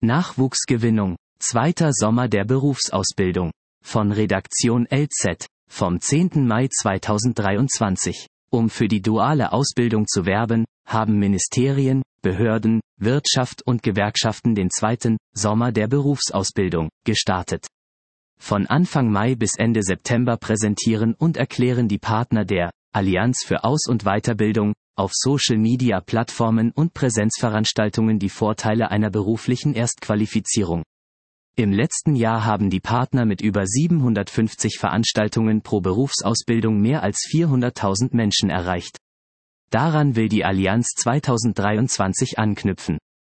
Nachwuchsgewinnung, zweiter Sommer der Berufsausbildung. Von Redaktion LZ, vom 10. Mai 2023. Um für die duale Ausbildung zu werben, haben Ministerien, Behörden, Wirtschaft und Gewerkschaften den zweiten Sommer der Berufsausbildung gestartet. Von Anfang Mai bis Ende September präsentieren und erklären die Partner der Allianz für Aus- und Weiterbildung auf Social-Media-Plattformen und Präsenzveranstaltungen die Vorteile einer beruflichen Erstqualifizierung. Im letzten Jahr haben die Partner mit über 750 Veranstaltungen pro Berufsausbildung mehr als 400.000 Menschen erreicht. Daran will die Allianz 2023 anknüpfen.